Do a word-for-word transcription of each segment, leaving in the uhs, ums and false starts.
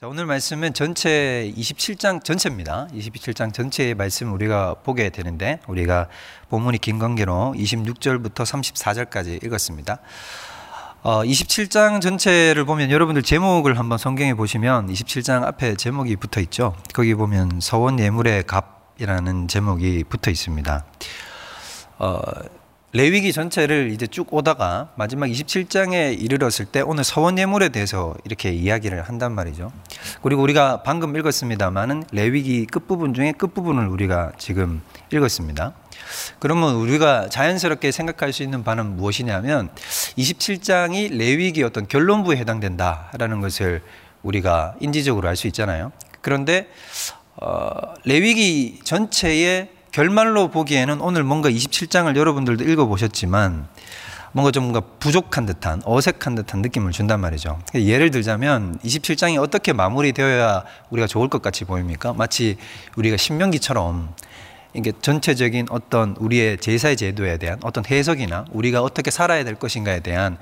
자, 오늘 말씀은 전체 이십칠 장 전체입니다. 이십칠 장 전체의 말씀을 우리가 보게 되는데, 우리가 본문이 긴 관계로 이십육 절부터 삼십사 절까지 읽었습니다. 어, 이십칠 장 전체를 보면 여러분들 제목을 한번 성경에 보시면 이십칠 장 앞에 제목이 붙어 있죠. 거기 보면 서원 예물의 값이라는 제목이 붙어 있습니다. 어, 레위기 전체를 이제 쭉 오다가 마지막 이십칠 장에 이르렀을 때 오늘 서원 예물에 대해서 이렇게 이야기를 한단 말이죠. 그리고 우리가 방금 읽었습니다만은 레위기 끝부분 중에 끝부분을 우리가 지금 읽었습니다. 그러면 우리가 자연스럽게 생각할 수 있는 바는 무엇이냐면 이십칠 장이 레위기 어떤 결론부에 해당된다라는 것을 우리가 인지적으로 알 수 있잖아요. 그런데 어, 레위기 전체의 결말로 보기에는 오늘 뭔가 이십칠 장을 여러분들도 읽어보셨지만 뭔가 좀 뭔가 부족한 듯한, 어색한 듯한 느낌을 준단 말이죠. 예를 들자면 이십칠 장이 어떻게 마무리되어야 우리가 좋을 것 같이 보입니까? 마치 우리가 신명기처럼 이게 전체적인 어떤 우리의 제사의 제도에 대한 어떤 해석이나 우리가 어떻게 살아야 될 것인가에 대한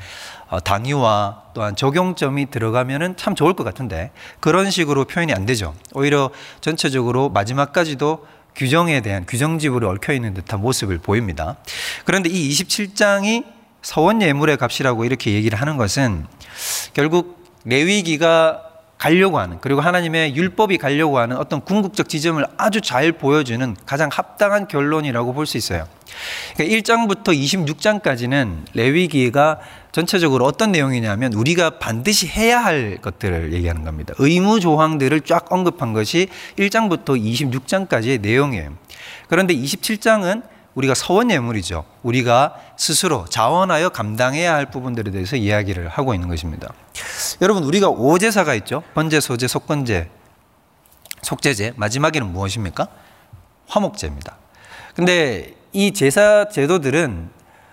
당위와 또한 적용점이 들어가면은 참 좋을 것 같은데 그런 식으로 표현이 안 되죠. 오히려 전체적으로 마지막까지도 규정에 대한 규정집으로 얽혀있는 듯한 모습을 보입니다. 그런데 이 이십칠 장이 서원 예물의 값이라고 이렇게 얘기를 하는 것은 결국 레위기가 가려고 하는, 그리고 하나님의 율법이 가려고 하는 어떤 궁극적 지점을 아주 잘 보여주는 가장 합당한 결론이라고 볼 수 있어요. 그러니까 일 장부터 이십육 장까지는 레위기가 전체적으로 어떤 내용이냐면 우리가 반드시 해야 할 것들을 얘기하는 겁니다. 의무 조항들을 쫙 언급한 것이 일 장부터 이십육 장까지의 내용이에요. 그런데 이십칠 장은 우리가 서원 예물이죠. 우리가 스스로 자원하여 감당해야 할 부분들에 대해서 이야기를 하고 있는 것입니다. 여러분, 우리가 오 제사가 있죠. 번제, 소제, 속건제, 속제제. 마지막에는 무엇입니까? 화목제입니다. 근데 이 제사 제도들은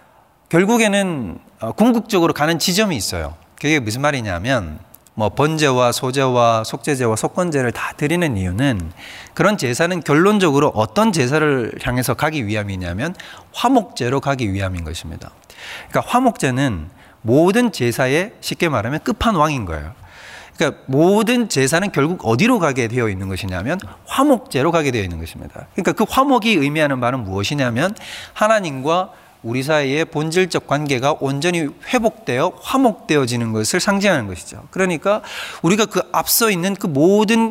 결국에는 궁극적으로 가는 지점이 있어요. 그게 무슨 말이냐면 뭐 번제와 소제와 속제제와 속건제를 다 드리는 이유는 그런 제사는 결론적으로 어떤 제사를 향해서 가기 위함이냐면 화목제로 가기 위함인 것입니다. 그러니까 화목제는 모든 제사의 쉽게 말하면 끝판왕인 거예요. 그러니까 모든 제사는 결국 어디로 가게 되어 있는 것이냐면 화목제로 가게 되어 있는 것입니다. 그러니까 그 화목이 의미하는 바는 무엇이냐면 하나님과 우리 사이의 본질적 관계가 온전히 회복되어 화목되어지는 것을 상징하는 것이죠. 그러니까 우리가 그 앞서 있는 그 모든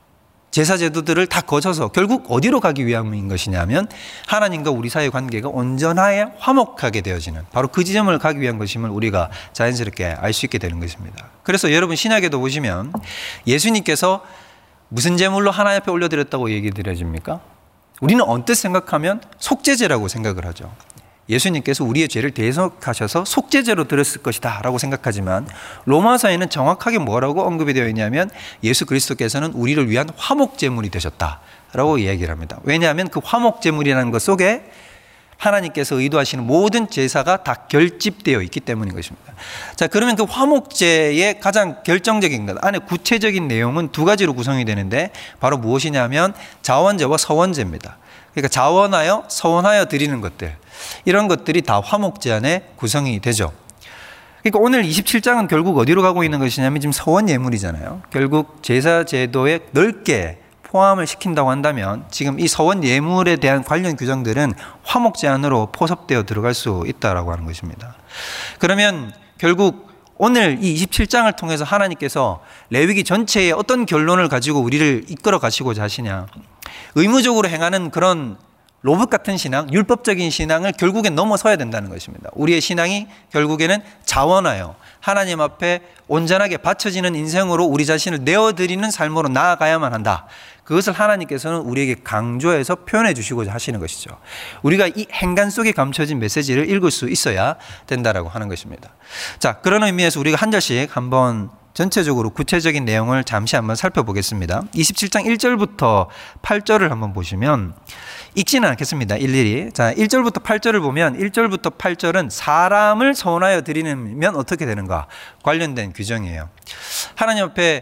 제사 제도들을 다 거쳐서 결국 어디로 가기 위함인 것이냐면 하나님과 우리 사이의 관계가 온전하게 화목하게 되어지는 바로 그 지점을 가기 위한 것임을 우리가 자연스럽게 알 수 있게 되는 것입니다. 그래서 여러분 신약에도 보시면 예수님께서 무슨 제물로 하나님 앞에 올려드렸다고 얘기 드려집니까? 우리는 언뜻 생각하면 속죄제라고 생각을 하죠. 예수님께서 우리의 죄를 대속하셔서 속죄제로 드렸을 것이다 라고 생각하지만 로마서에는 정확하게 뭐라고 언급이 되어 있냐면 예수 그리스도께서는 우리를 위한 화목제물이 되셨다라고 이야기를 합니다. 왜냐하면 그 화목제물이라는 것 속에 하나님께서 의도하시는 모든 제사가 다 결집되어 있기 때문인 것입니다. 자, 그러면 그 화목제의 가장 결정적인 것, 안에 구체적인 내용은 두 가지로 구성이 되는데 바로 무엇이냐면 자원제와 서원제입니다. 그러니까 자원하여 서원하여 드리는 것들, 이런 것들이 다 화목제 안에 구성이 되죠. 그러니까 오늘 이십칠 장은 결국 어디로 가고 있는 것이냐면 지금 서원 예물이잖아요. 결국 제사 제도에 넓게 포함을 시킨다고 한다면 지금 이 서원 예물에 대한 관련 규정들은 화목제 안으로 포섭되어 들어갈 수 있다라고 하는 것입니다. 그러면 결국 오늘 이 이십칠 장을 통해서 하나님께서 레위기 전체에 어떤 결론을 가지고 우리를 이끌어 가시고자 하시냐. 의무적으로 행하는 그런 로봇 같은 신앙, 율법적인 신앙을 결국엔 넘어서야 된다는 것입니다. 우리의 신앙이 결국에는 자원하여 하나님 앞에 온전하게 바쳐지는 인생으로 우리 자신을 내어드리는 삶으로 나아가야만 한다. 그것을 하나님께서는 우리에게 강조해서 표현해 주시고자 하시는 것이죠. 우리가 이 행간 속에 감춰진 메시지를 읽을 수 있어야 된다라고 하는 것입니다. 자, 그런 의미에서 우리가 한 절씩 한번 전체적으로 구체적인 내용을 잠시 한번 살펴보겠습니다. 이십칠 장 일 절부터 팔 절을 한번 보시면 읽지는 않겠습니다. 일일이. 자, 일 절부터 팔 절을 보면 일 절부터 팔 절은 사람을 서원하여 드리면 어떻게 되는가 관련된 규정이에요. 하나님 앞에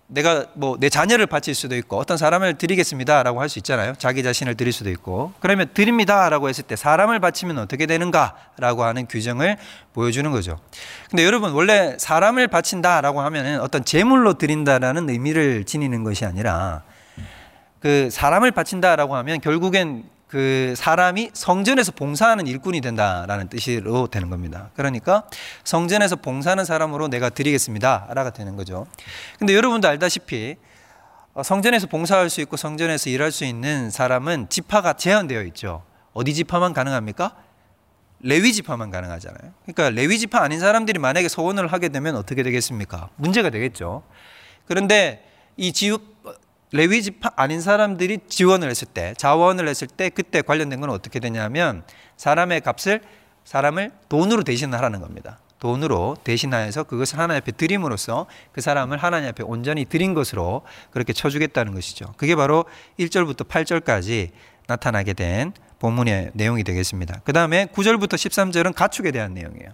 내가 뭐 내 자녀를 바칠 수도 있고 어떤 사람을 드리겠습니다라고 할 수 있잖아요. 자기 자신을 드릴 수도 있고. 그러면 드립니다라고 했을 때 사람을 바치면 어떻게 되는가라고 하는 규정을 보여주는 거죠. 근데 여러분 원래 사람을 바친다라고 하면은 어떤 제물로 드린다라는 의미를 지니는 것이 아니라 그 사람을 바친다라고 하면 결국엔 그 사람이 성전에서 봉사하는 일꾼이 된다라는 뜻으로 되는 겁니다. 그러니까 성전에서 봉사하는 사람으로 내가 드리겠습니다 라가 되는 거죠. 근데 여러분도 알다시피 성전에서 봉사할 수 있고 성전에서 일할 수 있는 사람은 지파가 제한되어 있죠. 어디 지파만 가능합니까? 레위 지파만 가능하잖아요. 그러니까 레위 지파 아닌 사람들이 만약에 서원을 하게 되면 어떻게 되겠습니까? 문제가 되겠죠. 그런데 이 지우 레위 지파 아닌 사람들이 지원을 했을 때, 자원을 했을 때 그때 관련된 건 어떻게 되냐면 사람의 값을 사람을 돈으로 대신하라는 겁니다. 돈으로 대신하여서 그것을 하나님 앞에 드림으로써 그 사람을 하나님 앞에 온전히 드린 것으로 그렇게 쳐주겠다는 것이죠. 그게 바로 일 절부터 팔 절까지 나타나게 된 본문의 내용이 되겠습니다. 그 다음에 구 절부터 십삼 절은 가축에 대한 내용이에요.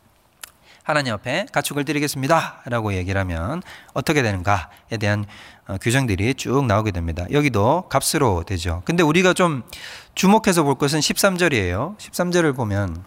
하나님 앞에 가축을 드리겠습니다 라고 얘기를 하면 어떻게 되는가에 대한 규정들이 쭉 나오게 됩니다. 여기도 값으로 되죠. 근데 우리가 좀 주목해서 볼 것은 십삼 절이에요. 십삼 절을 보면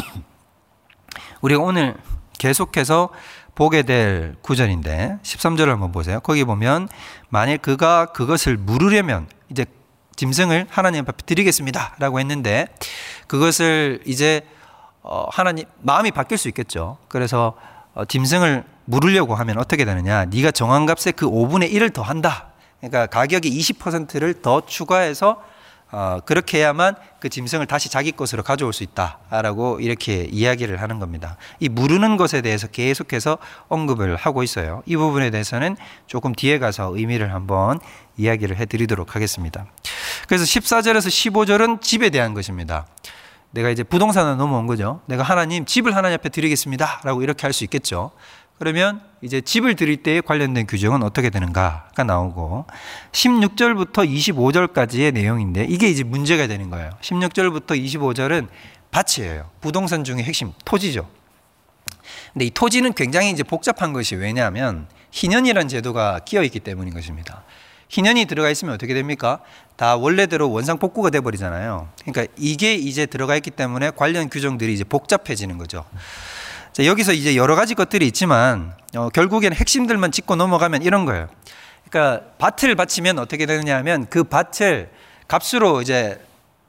우리가 오늘 계속해서 보게 될 구절인데 십삼 절을 한번 보세요. 거기 보면 만일 그가 그것을 물으려면 이제 짐승을 하나님 앞에 드리겠습니다 라고 했는데 그것을 이제 어, 하나님 마음이 바뀔 수 있겠죠. 그래서 어, 짐승을 물으려고 하면 어떻게 되느냐? 네가 정한 값에 그 오분의 일을 더 한다. 그러니까 가격이 이십 퍼센트를 더 추가해서 어, 그렇게 해야만 그 짐승을 다시 자기 것으로 가져올 수 있다라고 이렇게 이야기를 하는 겁니다. 이 물으는 것에 대해서 계속해서 언급을 하고 있어요. 이 부분에 대해서는 조금 뒤에 가서 의미를 한번 이야기를 해드리도록 하겠습니다. 그래서 십사 절에서 십오 절은 집에 대한 것입니다. 내가 이제 부동산으로 넘어온 거죠. 내가 하나님 집을 하나님 앞에 드리겠습니다 라고 이렇게 할 수 있겠죠. 그러면 이제 집을 드릴 때에 관련된 규정은 어떻게 되는가가 나오고 십육 절부터 이십오 절까지의 내용인데 이게 이제 문제가 되는 거예요. 십육 절부터 이십오 절은 밭이에요. 부동산 중에 핵심 토지죠. 근데 이 토지는 굉장히 이제 복잡한 것이 왜냐하면 희년이라는 제도가 끼어 있기 때문인 것입니다. 희년이 들어가 있으면 어떻게 됩니까? 다 원래대로 원상복구가 돼버리잖아요. 그러니까 이게 이제 들어가 있기 때문에 관련 규정들이 이제 복잡해지는 거죠. 자, 여기서 이제 여러 가지 것들이 있지만 어, 결국에는 핵심들만 짚고 넘어가면 이런 거예요. 그러니까 밭을 바치면 어떻게 되느냐 하면 그 밭을 값으로 이제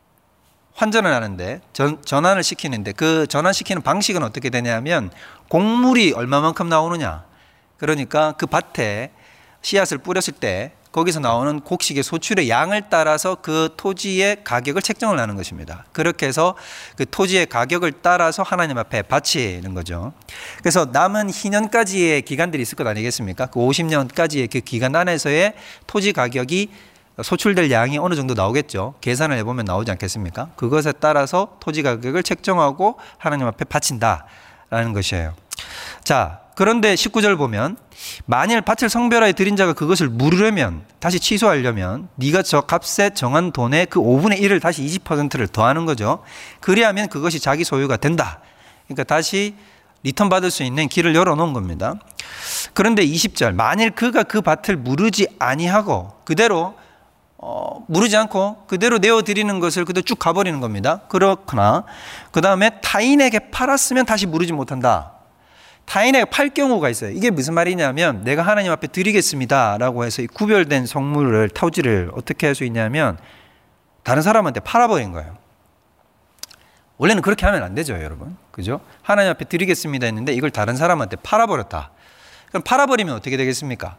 환전을 하는데 전, 전환을 시키는데 그 전환시키는 방식은 어떻게 되냐면 곡물이 얼마만큼 나오느냐. 그러니까 그 밭에 씨앗을 뿌렸을 때 거기서 나오는 곡식의 소출의 양을 따라서 그 토지의 가격을 책정을 하는 것입니다. 그렇게 해서 그 토지의 가격을 따라서 하나님 앞에 바치는 거죠. 그래서 남은 희년까지의 기간들이 있을 것 아니겠습니까? 그 오십 년까지의 그 기간 안에서의 토지 가격이 소출될 양이 어느 정도 나오겠죠. 계산을 해보면 나오지 않겠습니까? 그것에 따라서 토지 가격을 책정하고 하나님 앞에 바친다라는 것이에요. 자, 그런데 십구 절 보면 만일 밭을 성별하여 드린 자가 그것을 물으려면 다시 취소하려면 네가 저 값에 정한 돈의 그 오분의 일을 다시 이십 퍼센트를 더하는 거죠. 그리하면 그것이 자기 소유가 된다. 그러니까 다시 리턴 받을 수 있는 길을 열어놓은 겁니다. 그런데 이십 절 만일 그가 그 밭을 무르지 아니하고 그대로 어, 무르지 않고 그대로 내어드리는 것을 그대로 쭉 가버리는 겁니다. 그렇구나. 그 다음에 타인에게 팔았으면 다시 무르지 못한다. 타인에게 팔 경우가 있어요. 이게 무슨 말이냐면 내가 하나님 앞에 드리겠습니다 라고 해서 이 구별된 성물을 토지를 어떻게 할 수 있냐면 다른 사람한테 팔아버린 거예요. 원래는 그렇게 하면 안 되죠, 여러분. 그죠? 하나님 앞에 드리겠습니다 했는데 이걸 다른 사람한테 팔아버렸다. 그럼 팔아버리면 어떻게 되겠습니까?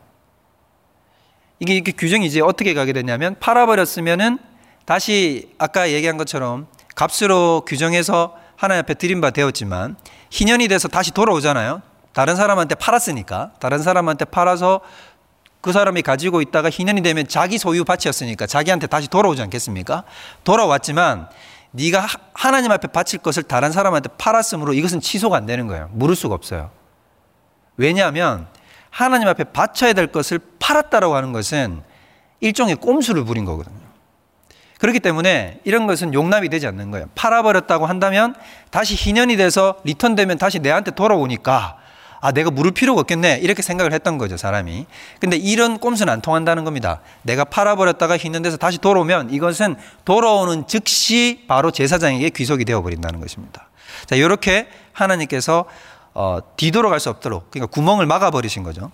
이게 이렇게 규정이 이제 어떻게 가게 되냐면 팔아버렸으면은 다시 아까 얘기한 것처럼 값으로 규정해서 하나님 앞에 드린 바 되었지만 희년이 돼서 다시 돌아오잖아요. 다른 사람한테 팔았으니까. 다른 사람한테 팔아서 그 사람이 가지고 있다가 희년이 되면 자기 소유 밭이었으니까 자기한테 다시 돌아오지 않겠습니까? 돌아왔지만 네가 하나님 앞에 바칠 것을 다른 사람한테 팔았으므로 이것은 취소가 안 되는 거예요. 물을 수가 없어요. 왜냐하면 하나님 앞에 바쳐야 될 것을 팔았다라고 하는 것은 일종의 꼼수를 부린 거거든요. 그렇기 때문에 이런 것은 용납이 되지 않는 거예요. 팔아버렸다고 한다면 다시 희년이 돼서 리턴되면 다시 내한테 돌아오니까 아, 내가 물을 필요가 없겠네. 이렇게 생각을 했던 거죠, 사람이. 근데 이런 꼼수는 안 통한다는 겁니다. 내가 팔아버렸다가 있는 데서 다시 돌아오면 이것은 돌아오는 즉시 바로 제사장에게 귀속이 되어버린다는 것입니다. 자, 이렇게 하나님께서 어, 뒤돌아갈 수 없도록, 그러니까 구멍을 막아버리신 거죠.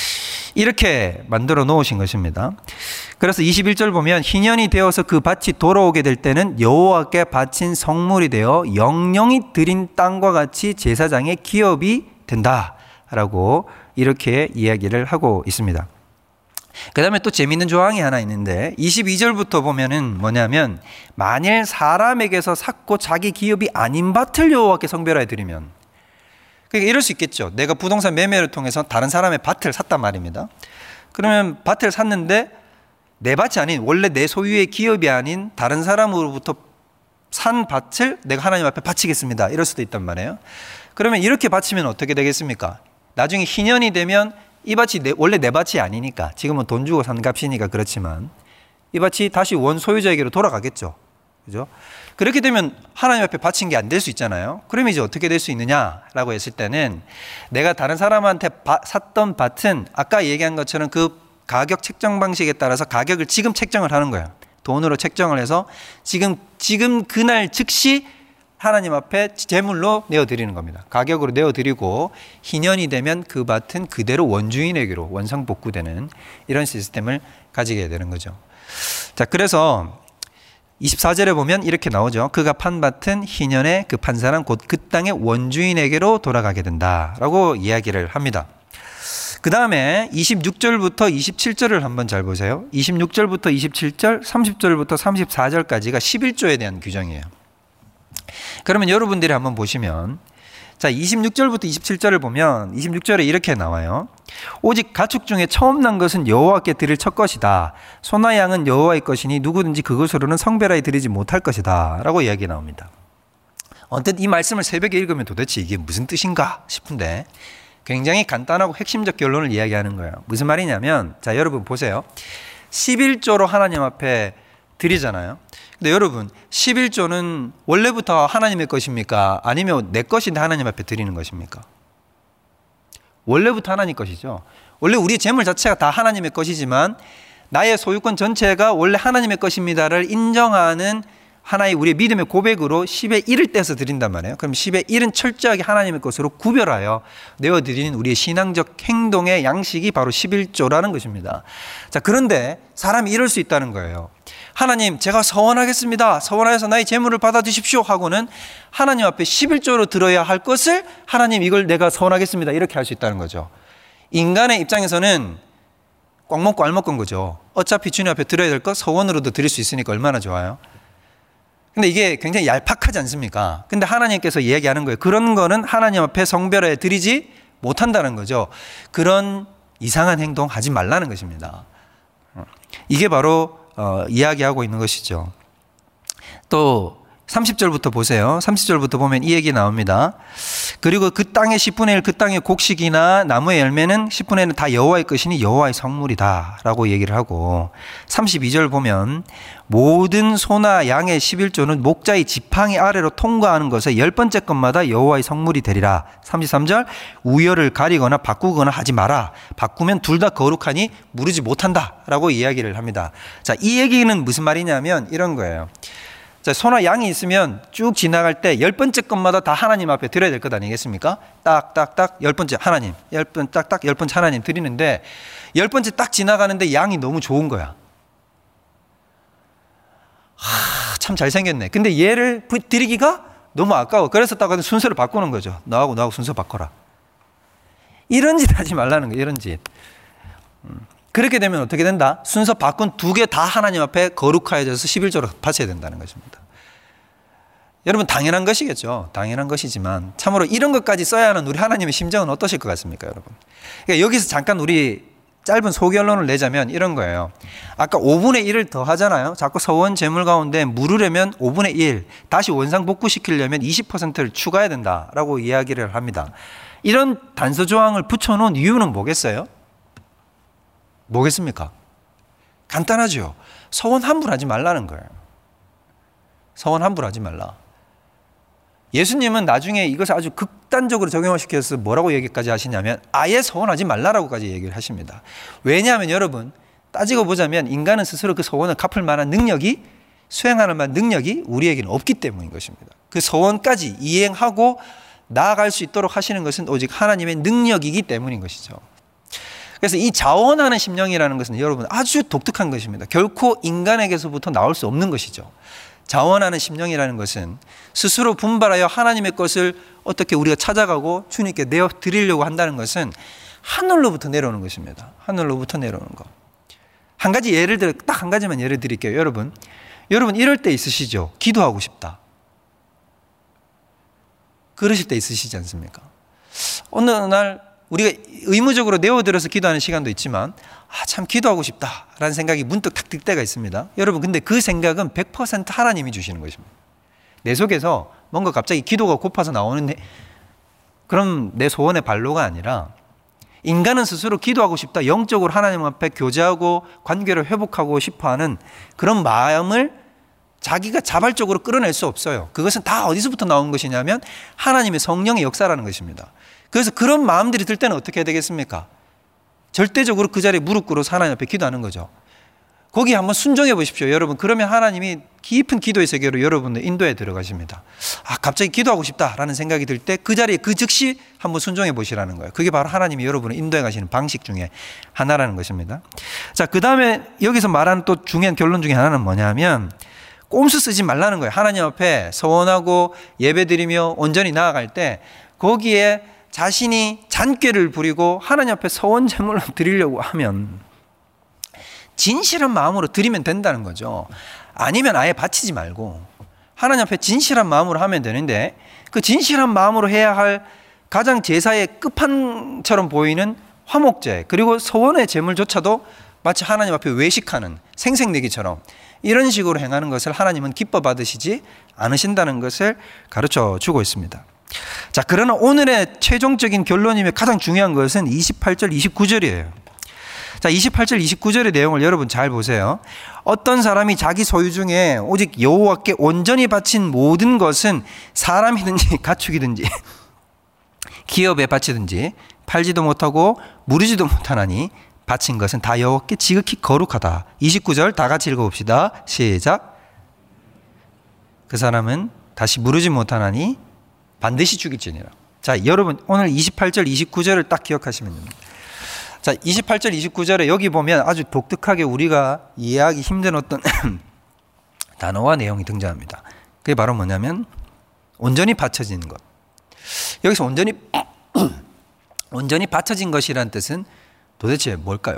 이렇게 만들어 놓으신 것입니다. 그래서 이십일 절 보면 희년이 되어서 그 밭이 돌아오게 될 때는 여호와께 바친 성물이 되어 영영이 드린 땅과 같이 제사장의 기업이 된다라고 이렇게 이야기를 하고 있습니다. 그 다음에 또 재미있는 조항이 하나 있는데 이십이 절부터 보면은 뭐냐면 만일 사람에게서 샀고 자기 기업이 아닌 밭을 여호와께 성별하여 드리면, 그러니까 이럴 수 있겠죠. 내가 부동산 매매를 통해서 다른 사람의 밭을 샀단 말입니다. 그러면 밭을 샀는데 내 밭이 아닌, 원래 내 소유의 기업이 아닌 다른 사람으로부터 산 밭을 내가 하나님 앞에 바치겠습니다. 이럴 수도 있단 말이에요. 그러면 이렇게 바치면 어떻게 되겠습니까? 나중에 희년이 되면 이 밭이 내, 원래 내 밭이 아니니까, 지금은 돈 주고 산 값이니까 그렇지만 이 밭이 다시 원 소유자에게로 돌아가겠죠. 그죠? 그렇게 되면 하나님 앞에 바친 게 안 될 수 있잖아요. 그럼 이제 어떻게 될 수 있느냐라고 했을 때는 내가 다른 사람한테 바, 샀던 밭은 아까 얘기한 것처럼 그 가격 책정 방식에 따라서 가격을 지금 책정을 하는 거예요. 돈으로 책정을 해서 지금 지금 그날 즉시 하나님 앞에 제물로 내어드리는 겁니다. 가격으로 내어드리고 희년이 되면 그 밭은 그대로 원주인에게로 원상복구되는 이런 시스템을 가지게 되는 거죠. 자, 그래서 이십사 절에 보면 이렇게 나오죠. 그가 판 밭은 희년에 그 판 사람 곧 그 땅의 원주인에게로 돌아가게 된다라고 이야기를 합니다. 그 다음에 이십육 절부터 이십칠 절을 한번 잘 보세요. 이십육 절부터 이십칠 절, 삼십 절부터 삼십사 절까지가 십일 조에 대한 규정이에요. 그러면 여러분들이 한번 보시면, 자, 이십육 절부터 이십칠 절을 보면 이십육 절에 이렇게 나와요. 오직 가축 중에 처음 난 것은 여호와께 드릴 첫 것이다. 소나 양은 여호와의 것이니 누구든지 그것으로는 성별하여 드리지 못할 것이다 라고 이야기 나옵니다. 언뜻 이 말씀을 새벽에 읽으면 도대체 이게 무슨 뜻인가 싶은데 굉장히 간단하고 핵심적 결론을 이야기하는 거예요. 무슨 말이냐면, 자, 여러분 보세요. 십일 조로 하나님 앞에 드리잖아요. 근데 여러분, 십일 조는 원래부터 하나님의 것입니까? 아니면 내 것인데 하나님 앞에 드리는 것입니까? 원래부터 하나님 것이죠. 원래 우리 재물 자체가 다 하나님의 것이지만 나의 소유권 전체가 원래 하나님의 것입니다를 인정하는 하나의 우리의 믿음의 고백으로 십의 일을 떼서 드린단 말이에요. 그럼 십의 일은 철저하게 하나님의 것으로 구별하여 내어드리는 우리의 신앙적 행동의 양식이 바로 십일 조라는 것입니다. 자, 그런데 사람이 이럴 수 있다는 거예요. 하나님, 제가 서원하겠습니다. 서원하여서 나의 재물을 받아주십시오 하고는 하나님 앞에 십일 조로 들어야 할 것을 하나님 이걸 내가 서원하겠습니다 이렇게 할 수 있다는 거죠. 인간의 입장에서는 꽉 먹고 알 먹은 거죠. 어차피 주님 앞에 드려야 될 것 서원으로도 드릴 수 있으니까 얼마나 좋아요. 근데 이게 굉장히 얄팍하지 않습니까? 근데 하나님께서 이야기하는 거예요. 그런 거는 하나님 앞에 성별하여 드리지 못한다는 거죠. 그런 이상한 행동 하지 말라는 것입니다. 이게 바로 어, 이야기하고 있는 것이죠. 또 삼십 절부터 보세요. 삼십 절부터 보면 이 얘기 나옵니다. 그리고 그 땅의 십분의 일, 그 땅의 곡식이나 나무의 열매는 십분의 일은 다 여호와의 것이니 여호와의 성물이다 라고 얘기를 하고, 삼십이 절 보면 모든 소나 양의 십일 조는 목자의 지팡이 아래로 통과하는 것에 열 번째 것마다 여호와의 성물이 되리라. 삼십삼 절 우열을 가리거나 바꾸거나 하지 마라. 바꾸면 둘 다 거룩하니 무르지 못한다 라고 이야기를 합니다. 자, 이 얘기는 무슨 말이냐면 이런 거예요. 자, 소나 양이 있으면 쭉 지나갈 때 열 번째 것마다 다 하나님 앞에 드려야 될 것 아니겠습니까? 딱딱딱 열 번째 하나님, 열 번 딱딱 열 번째 하나님 드리는데 열 번째 딱 지나가는데 양이 너무 좋은 거야. 하, 참 잘생겼네. 근데 얘를 드리기가 너무 아까워. 그래서 딱 순서를 바꾸는 거죠. 너하고 너하고 순서 바꿔라. 이런 짓 하지 말라는 거예요. 이런 짓. 음. 그렇게 되면 어떻게 된다? 순서 바꾼 두 개 다 하나님 앞에 거룩하여져서 십일 조로 바쳐야 된다는 것입니다. 여러분, 당연한 것이겠죠. 당연한 것이지만 참으로 이런 것까지 써야 하는 우리 하나님의 심정은 어떠실 것 같습니까, 여러분? 그러니까 여기서 잠깐 우리 짧은 소결론을 내자면 이런 거예요. 아까 오분의 일을 더 하잖아요. 자꾸 서원 재물 가운데 물으려면 오분의 일, 다시 원상복구시키려면 이십 퍼센트를 추가해야 된다라고 이야기를 합니다. 이런 단서 조항을 붙여놓은 이유는 뭐겠어요? 뭐겠습니까? 간단하죠. 서원 함부로 하지 말라는 거예요. 서원 함부로 하지 말라. 예수님은 나중에 이것을 아주 극단적으로 적용시켜서 뭐라고 얘기까지 하시냐면 아예 서원하지 말라라고까지 얘기를 하십니다. 왜냐하면 여러분 따지고 보자면 인간은 스스로 그 서원을 갚을 만한 능력이 수행하는 만한 능력이 우리에게는 없기 때문인 것입니다. 그 서원까지 이행하고 나아갈 수 있도록 하시는 것은 오직 하나님의 능력이기 때문인 것이죠. 그래서 이 자원하는 심령이라는 것은 여러분 아주 독특한 것입니다. 결코 인간에게서부터 나올 수 없는 것이죠. 자원하는 심령이라는 것은 스스로 분발하여 하나님의 것을 어떻게 우리가 찾아가고 주님께 내어 드리려고 한다는 것은 하늘로부터 내려오는 것입니다. 하늘로부터 내려오는 것. 한 가지 예를 들어 딱 한 가지만 예를 드릴게요. 여러분, 여러분 이럴 때 있으시죠? 기도하고 싶다. 그러실 때 있으시지 않습니까? 어느 날 우리가 의무적으로 내어들어서 기도하는 시간도 있지만 아, 참 기도하고 싶다라는 생각이 문득 탁 들 때가 있습니다. 여러분 근데 그 생각은 백 퍼센트 하나님이 주시는 것입니다. 내 속에서 뭔가 갑자기 기도가 고파서 나오는 그런 내 소원의 발로가 아니라 인간은 스스로 기도하고 싶다, 영적으로 하나님 앞에 교제하고 관계를 회복하고 싶어하는 그런 마음을 자기가 자발적으로 끌어낼 수 없어요. 그것은 다 어디서부터 나온 것이냐면 하나님의 성령의 역사라는 것입니다. 그래서 그런 마음들이 들 때는 어떻게 해야 되겠습니까? 절대적으로 그 자리에 무릎 꿇어서 하나님 앞에 기도하는 거죠. 거기에 한번 순종해 보십시오. 여러분 그러면 하나님이 깊은 기도의 세계로 여러분을 인도에 들어가십니다. 아 갑자기 기도하고 싶다라는 생각이 들 때 그 자리에 그 즉시 한번 순종해 보시라는 거예요. 그게 바로 하나님이 여러분을 인도해 가시는 방식 중에 하나라는 것입니다. 자, 그 다음에 여기서 말하는 또 중요한 결론 중에 하나는 뭐냐면 꼼수 쓰지 말라는 거예요. 하나님 앞에 서원하고 예배드리며 온전히 나아갈 때 거기에 자신이 잔꾀를 부리고 하나님 앞에 서원 제물을 드리려고 하면 진실한 마음으로 드리면 된다는 거죠. 아니면 아예 바치지 말고 하나님 앞에 진실한 마음으로 하면 되는데 그 진실한 마음으로 해야 할 가장 제사의 끝판처럼 보이는 화목제 그리고 서원의 제물조차도 마치 하나님 앞에 외식하는 생색내기처럼 이런 식으로 행하는 것을 하나님은 기뻐 받으시지 않으신다는 것을 가르쳐 주고 있습니다. 자, 그러나 오늘의 최종적인 결론이며 가장 중요한 것은 이십팔 절 이십구 절이에요. 자, 이십팔 절 이십구 절의 내용을 여러분 잘 보세요. 어떤 사람이 자기 소유 중에 오직 여호와께 온전히 바친 모든 것은 사람이든지 가축이든지 기업에 바치든지 팔지도 못하고 무르지도 못하나니 바친 것은 다 여호와께 지극히 거룩하다. 이십구 절 다 같이 읽어봅시다. 시작. 그 사람은 다시 무르지 못하나니 반드시 죽일지니라. 자, 여러분 오늘 이십팔 절 이십구 절을 딱 기억하시면 됩니다. 자, 이십팔 절 이십구 절에 여기 보면 아주 독특하게 우리가 이해하기 힘든 어떤 단어와 내용이 등장합니다. 그게 바로 뭐냐면 온전히 바쳐지는 것. 여기서 온전히 온전히 바쳐진 것이라는 뜻은 도대체 뭘까요?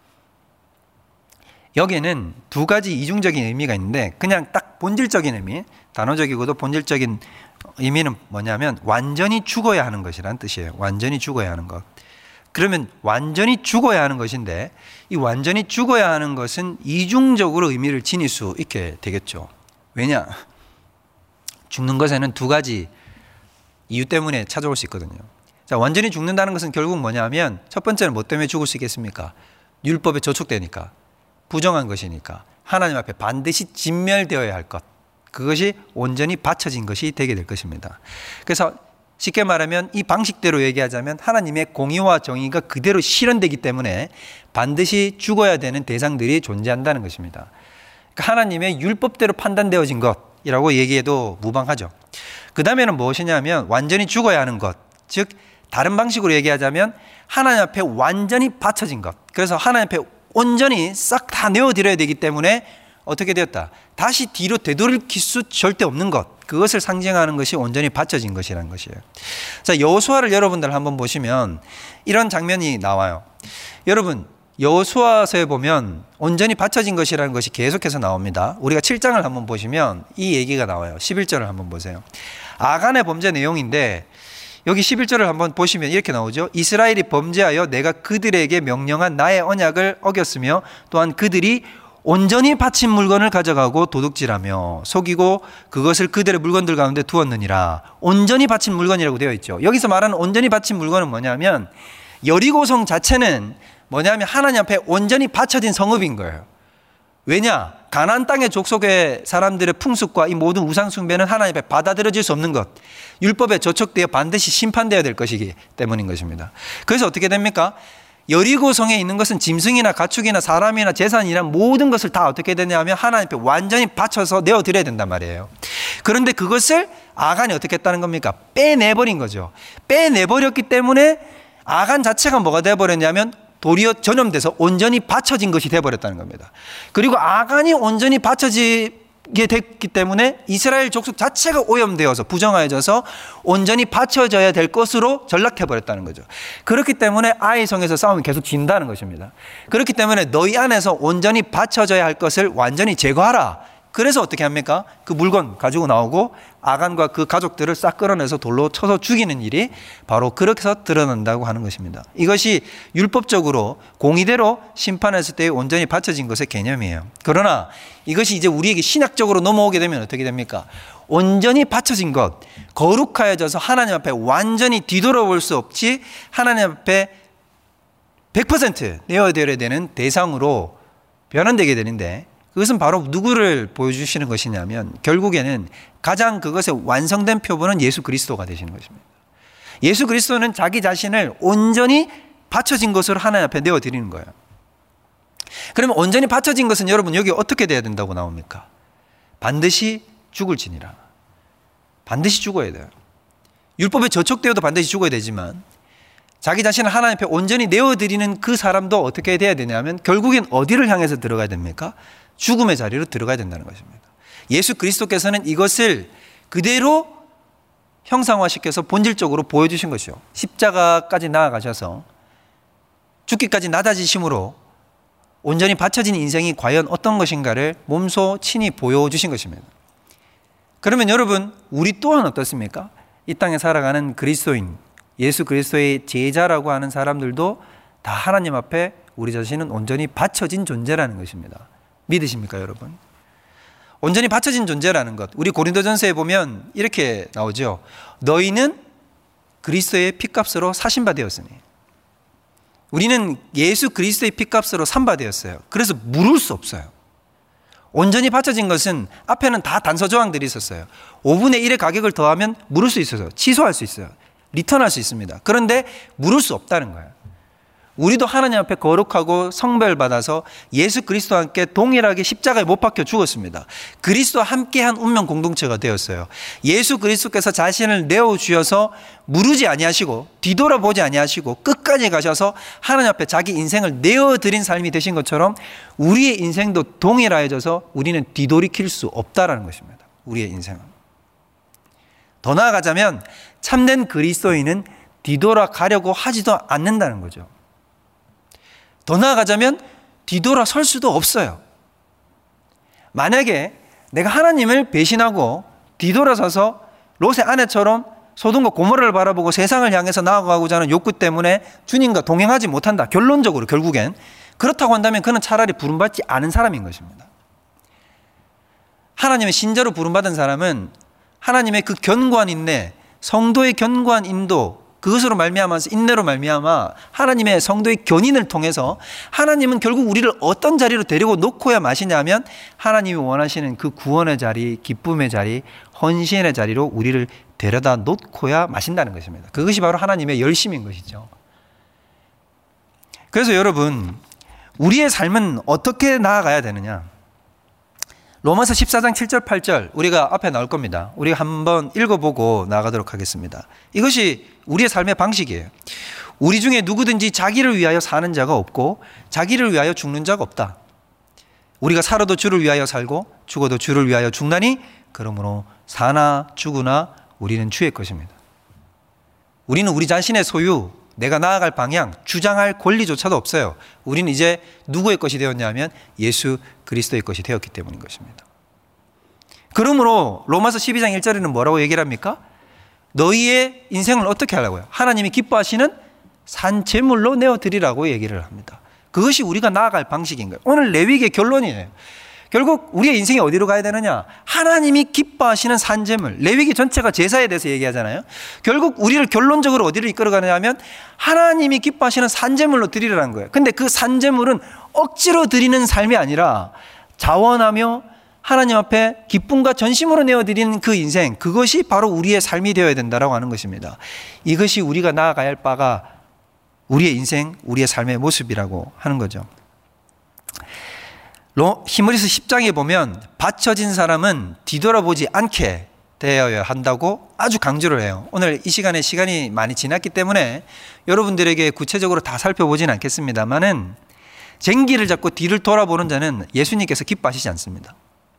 여기에는 두 가지 이중적인 의미가 있는데 그냥 딱 본질적인 의미, 단어적이고도 본질적인 의미는 뭐냐면 완전히 죽어야 하는 것이라는 뜻이에요. 완전히 죽어야 하는 것. 그러면 완전히 죽어야 하는 것인데 이 완전히 죽어야 하는 것은 이중적으로 의미를 지닐 수 있게 되겠죠. 왜냐? 죽는 것에는 두 가지 이유 때문에 찾아올 수 있거든요. 자, 완전히 죽는다는 것은 결국 뭐냐면 첫 번째는 뭐 때문에 죽을 수 있겠습니까? 율법에 저촉되니까, 부정한 것이니까, 하나님 앞에 반드시 진멸되어야 할 것, 그것이 온전히 바쳐진 것이 되게 될 것입니다. 그래서 쉽게 말하면 이 방식대로 얘기하자면 하나님의 공의와 정의가 그대로 실현되기 때문에 반드시 죽어야 되는 대상들이 존재한다는 것입니다. 그러니까 하나님의 율법대로 판단되어진 것이라고 얘기해도 무방하죠. 그 다음에는 무엇이냐면 완전히 죽어야 하는 것, 즉 다른 방식으로 얘기하자면 하나님 앞에 완전히 바쳐진 것. 그래서 하나님 앞에 온전히 싹 다 내어드려야 되기 때문에 어떻게 되었다? 다시 뒤로 되돌릴 수 절대 없는 것. 그것을 상징하는 것이 온전히 바쳐진 것이라는 것이에요. 자, 여호수아를 여러분들 한번 보시면 이런 장면이 나와요. 여러분, 여호수아서에 보면 온전히 바쳐진 것이라는 것이 계속해서 나옵니다. 우리가 칠 장을 한번 보시면 이 얘기가 나와요. 십일 절을 한번 보세요. 아간의 범죄 내용인데 여기 십일 절을 한번 보시면 이렇게 나오죠. 이스라엘이 범죄하여 내가 그들에게 명령한 나의 언약을 어겼으며 또한 그들이 온전히 바친 물건을 가져가고 도둑질하며 속이고 그것을 그들의 물건들 가운데 두었느니라. 온전히 바친 물건이라고 되어 있죠. 여기서 말하는 온전히 바친 물건은 뭐냐면 여리고성 자체는 뭐냐면 하나님 앞에 온전히 바쳐진 성읍인 거예요. 왜냐? 가나안 땅의 족속의 사람들의 풍습과 이 모든 우상 숭배는 하나님 앞에 받아들여질 수 없는 것, 율법에 저촉되어 반드시 심판되어야 될 것이기 때문인 것입니다. 그래서 어떻게 됩니까? 여리고 성에 있는 것은 짐승이나 가축이나 사람이나 재산이나 모든 것을 다 어떻게 되냐면 하나님 앞에 완전히 바쳐서 내어드려야 된단 말이에요. 그런데 그것을 아간이 어떻게 했다는 겁니까? 빼내버린 거죠. 빼내버렸기 때문에 아간 자체가 뭐가 되어버렸냐면 도리어 전염돼서 온전히 바쳐진 것이 되어버렸다는 겁니다. 그리고 아간이 온전히 바쳐지게 됐기 때문에 이스라엘 족속 자체가 오염되어서 부정하여져서 온전히 바쳐져야 될 것으로 전락해버렸다는 거죠. 그렇기 때문에 아이 성에서 싸움이 계속 진다는 것입니다. 그렇기 때문에 너희 안에서 온전히 바쳐져야 할 것을 완전히 제거하라. 그래서 어떻게 합니까? 그 물건 가지고 나오고 아간과 그 가족들을 싹 끌어내서 돌로 쳐서 죽이는 일이 바로 그렇게 해서 드러난다고 하는 것입니다. 이것이 율법적으로 공의대로 심판했을 때 온전히 바쳐진 것의 개념이에요. 그러나 이것이 이제 우리에게 신학적으로 넘어오게 되면 어떻게 됩니까? 온전히 바쳐진 것, 거룩하여져서 하나님 앞에 완전히 뒤돌아볼 수 없이 하나님 앞에 백 퍼센트 내어드려야 되는 대상으로 변환되게 되는데, 그것은 바로 누구를 보여주시는 것이냐면 결국에는 가장 그것의 완성된 표본은 예수 그리스도가 되시는 것입니다. 예수 그리스도는 자기 자신을 온전히 바쳐진 것으로 하나님 앞에 내어드리는 거예요. 그러면 온전히 바쳐진 것은 여러분 여기 어떻게 돼야 된다고 나옵니까? 반드시 죽을지니라. 반드시 죽어야 돼요. 율법에 저촉되어도 반드시 죽어야 되지만 자기 자신을 하나님 앞에 온전히 내어드리는 그 사람도 어떻게 돼야 되냐면 결국엔 어디를 향해서 들어가야 됩니까? 죽음의 자리로 들어가야 된다는 것입니다. 예수 그리스도께서는 이것을 그대로 형상화시켜서 본질적으로 보여주신 것이요. 십자가까지 나아가셔서 죽기까지 낮아지심으로 온전히 바쳐진 인생이 과연 어떤 것인가를 몸소 친히 보여주신 것입니다. 그러면 여러분, 우리 또한 어떻습니까? 이 땅에 살아가는 그리스도인, 예수 그리스도의 제자라고 하는 사람들도 다 하나님 앞에 우리 자신은 온전히 바쳐진 존재라는 것입니다. 믿으십니까, 여러분? 온전히 바쳐진 존재라는 것. 우리 고린도전서에 보면 이렇게 나오죠. 너희는 그리스도의 핏값으로 사신 바 되었으니. 우리는 예수 그리스도의 핏값으로 산 바 되었어요. 그래서 물을 수 없어요. 온전히 바쳐진 것은 앞에는 다 단서 조항들이 있었어요. 오분의 일의 가격을 더하면 물을 수 있어요. 취소할 수 있어요. 리턴할 수 있습니다. 그런데 물을 수 없다는 거예요. 우리도 하나님 앞에 거룩하고 성별받아서 예수 그리스도와 함께 동일하게 십자가에 못 박혀 죽었습니다. 그리스도와 함께한 운명 공동체가 되었어요. 예수 그리스도께서 자신을 내어주셔서 무르지 아니하시고 뒤돌아보지 아니하시고 끝까지 가셔서 하나님 앞에 자기 인생을 내어드린 삶이 되신 것처럼 우리의 인생도 동일하여져서 우리는 뒤돌이킬 수 없다라는 것입니다. 우리의 인생은. 더 나아가자면 참된 그리스도인은 뒤돌아가려고 하지도 않는다는 거죠. 더 나아가자면 뒤돌아설 수도 없어요. 만약에 내가 하나님을 배신하고 뒤돌아서서 롯의 아내처럼 소돔과 고모라를 바라보고 세상을 향해서 나아가고자 하는 욕구 때문에 주님과 동행하지 못한다. 결론적으로 결국엔 그렇다고 한다면 그는 차라리 부름받지 않은 사람인 것입니다. 하나님의 신자로 부름받은 사람은 하나님의 그 견고한 인내, 성도의 견고한 인도, 그것으로 말미암아서 인내로 말미암아 하나님의 성도의 견인을 통해서 하나님은 결국 우리를 어떤 자리로 데리고 놓고야 마시냐면 하나님이 원하시는 그 구원의 자리, 기쁨의 자리, 헌신의 자리로 우리를 데려다 놓고야 마신다는 것입니다. 그것이 바로 하나님의 열심인 것이죠. 그래서 여러분, 우리의 삶은 어떻게 나아가야 되느냐? 로마서 십사 장 칠 절 팔 절 우리가 앞에 나올 겁니다. 우리가 한번 읽어보고 나가도록 하겠습니다. 이것이 우리의 삶의 방식이에요. 우리 중에 누구든지 자기를 위하여 사는 자가 없고 자기를 위하여 죽는 자가 없다. 우리가 살아도 주를 위하여 살고 죽어도 주를 위하여 죽나니 그러므로 사나 죽으나 우리는 주의 것입니다. 우리는 우리 자신의 소유, 내가 나아갈 방향, 주장할 권리조차도 없어요. 우리는 이제 누구의 것이 되었냐면 예수 그리스도의 것이 되었기 때문인 것입니다. 그러므로 로마서 십이 장 일 절에는 뭐라고 얘기를 합니까? 너희의 인생을 어떻게 하라고요? 하나님이 기뻐하시는 산재물로 내어드리라고 얘기를 합니다. 그것이 우리가 나아갈 방식인 거예요. 오늘 레위기의 결론이에요. 결국 우리의 인생이 어디로 가야 되느냐? 하나님이 기뻐하시는 산재물. 레위기 전체가 제사에 대해서 얘기하잖아요. 결국 우리를 결론적으로 어디로 이끌어가느냐 하면 하나님이 기뻐하시는 산재물로 드리라는 거예요. 근데 그 산재물은 억지로 드리는 삶이 아니라 자원하며 하나님 앞에 기쁨과 전심으로 내어드리는 그 인생, 그것이 바로 우리의 삶이 되어야 된다라고 하는 것입니다. 이것이 우리가 나아가야 할 바가 우리의 인생, 우리의 삶의 모습이라고 하는 거죠. 히브리서 십 장에 보면 바쳐진 사람은 뒤돌아보지 않게 되어야 한다고 아주 강조를 해요. 오늘 이 시간에 시간이 많이 지났기 때문에 여러분들에게 구체적으로 다 살펴보진 않겠습니다만은 쟁기를 잡고 뒤를 돌아보는 자는 예수님께서 기뻐하시지 않습니다.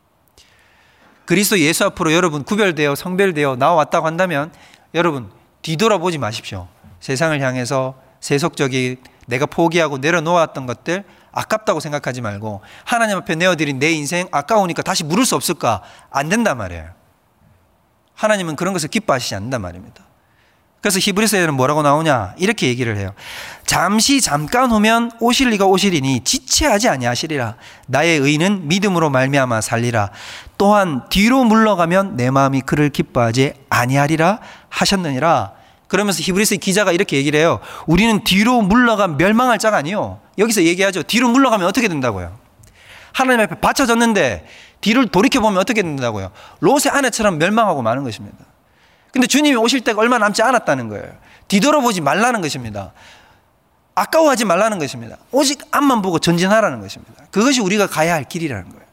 그리스도 예수 앞으로 여러분 구별되어 성별되어 나와왔다고 한다면 여러분 뒤돌아보지 마십시오. 세상을 향해서 세속적인 내가 포기하고 내려놓았던 것들 아깝다고 생각하지 말고 하나님 앞에 내어드린 내 인생 아까우니까 다시 물을 수 없을까? 안 된단 말이에요. 하나님은 그런 것을 기뻐하시지 않는단 말입니다. 그래서 히브리서에는 뭐라고 나오냐? 이렇게 얘기를 해요. 잠시 잠깐 후면 오실 이가 오시리니 지체하지 아니하시리라. 나의 의는 믿음으로 말미암아 살리라. 또한 뒤로 물러가면 내 마음이 그를 기뻐하지 아니하리라 하셨느니라. 그러면서 히브리서 기자가 이렇게 얘기를 해요. 우리는 뒤로 물러가면 멸망할 자가 아니요. 여기서 얘기하죠. 뒤로 물러가면 어떻게 된다고요? 하나님 앞에 바쳐졌는데 뒤를 돌이켜보면 어떻게 된다고요? 롯의 아내처럼 멸망하고 마는 것입니다. 근데 주님이 오실 때가 얼마 남지 않았다는 거예요. 뒤돌아보지 말라는 것입니다. 아까워하지 말라는 것입니다. 오직 앞만 보고 전진하라는 것입니다. 그것이 우리가 가야 할 길이라는 거예요.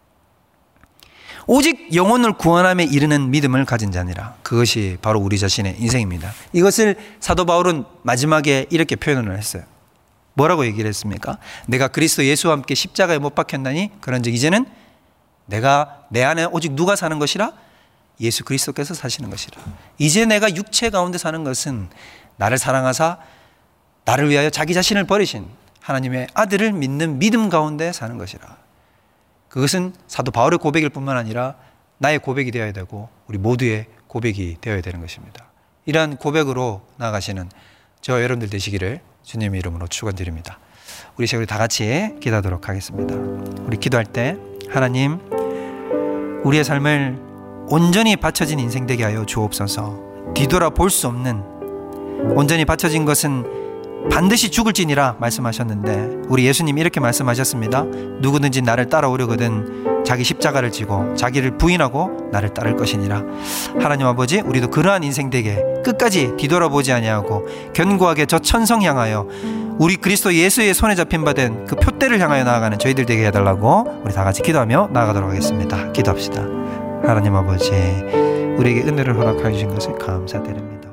오직 영혼을 구원함에 이르는 믿음을 가진 자니라. 그것이 바로 우리 자신의 인생입니다. 이것을 사도 바울은 마지막에 이렇게 표현을 했어요. 뭐라고 얘기를 했습니까? 내가 그리스도 예수와 함께 십자가에 못 박혔나니 그런즉 이제는 내가 내 안에 오직 누가 사는 것이라? 예수 그리스도께서 사시는 것이라. 이제 내가 육체 가운데 사는 것은 나를 사랑하사 나를 위하여 자기 자신을 버리신 하나님의 아들을 믿는 믿음 가운데 사는 것이라. 그것은 사도 바울의 고백일 뿐만 아니라 나의 고백이 되어야 되고 우리 모두의 고백이 되어야 되는 것입니다. 이러한 고백으로 나아가시는 저와 여러분들 되시기를 주님의 이름으로 축원드립니다. 우리 시간 다 같이 기도하도록 하겠습니다. 우리 기도할 때 하나님 우리의 삶을 온전히 바쳐진 인생 되게 하여 주옵소서. 뒤돌아 볼 수 없는 온전히 바쳐진 것은 반드시 죽을지니라 말씀하셨는데 우리 예수님이 이렇게 말씀하셨습니다. 누구든지 나를 따라오려거든 자기 십자가를 지고 자기를 부인하고 나를 따를 것이니라. 하나님 아버지 우리도 그러한 인생 되게 끝까지 뒤돌아보지 아니하고 견고하게 저 천성 향하여 우리 그리스도 예수의 손에 잡힌 바 된 그 표대를 향하여 나아가는 저희들 되게 해달라고 우리 다 같이 기도하며 나아가도록 하겠습니다. 기도합시다. 하나님 아버지 우리에게 은혜를 허락하여 주신 것을 감사드립니다.